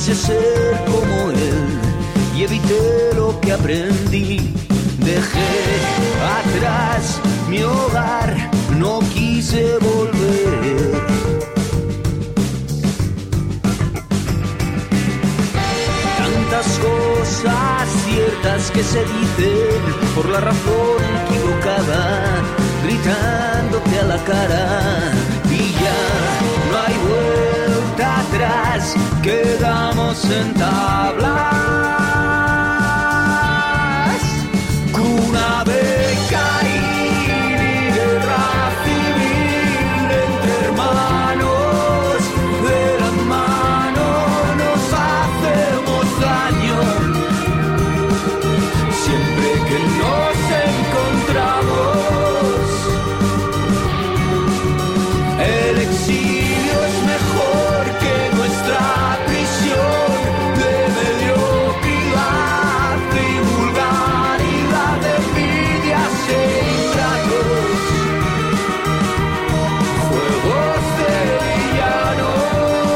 quise ser como él y evité lo que aprendí. Dejé atrás mi hogar, no quise volver. Tantas cosas ciertas que se dicen por la razón equivocada, gritándote a la cara, y ya no hay vuelta atrás, quedamos en tablas. Una beca y guerra civil entre hermanos, de la mano nos hacemos daño. Siempre que nos encontramos, el exilio es mejor que nuestra prisión de mediocridad y vulgaridad, de envidias e ingratos, juegos de villanos.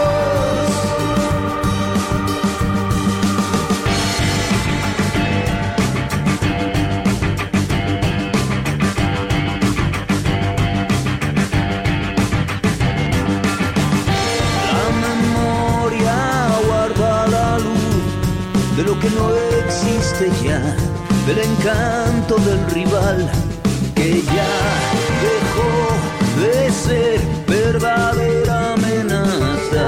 La memoria guarda la luz de lo que no existe ya, del encanto del rival que ya dejó de ser verdadera amenaza.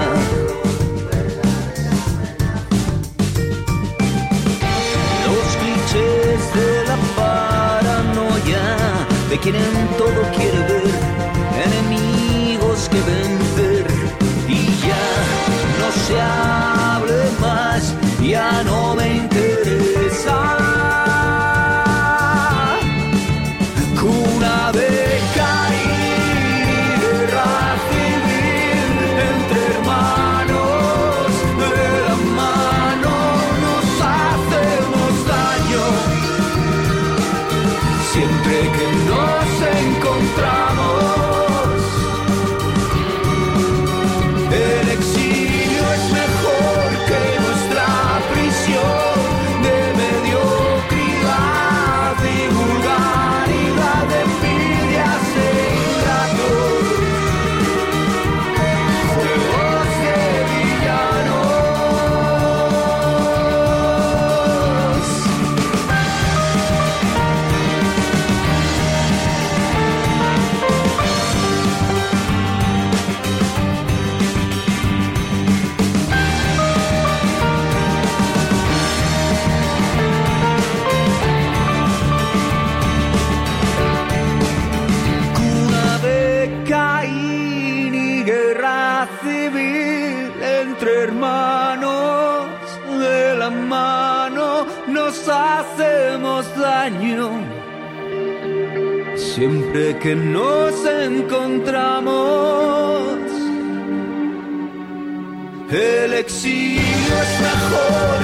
Los clichés de la paranoia de quien en todo quiere ver enemigos que vencer, y ya no se hable más, ya no me interesa. Una beca y guerra civil entre hermanos, de la mano nos hacemos daño. Siempre que nos encontramos, el exilio es mejor que nuestra prisión de mediocridad y vulgaridad, de envidias e ingratos, juegos de villanos. Una beca y guerra civil entre hermanos, de la mano nos hacemos daño. Siempre que nos encontramos, el exilio es mejor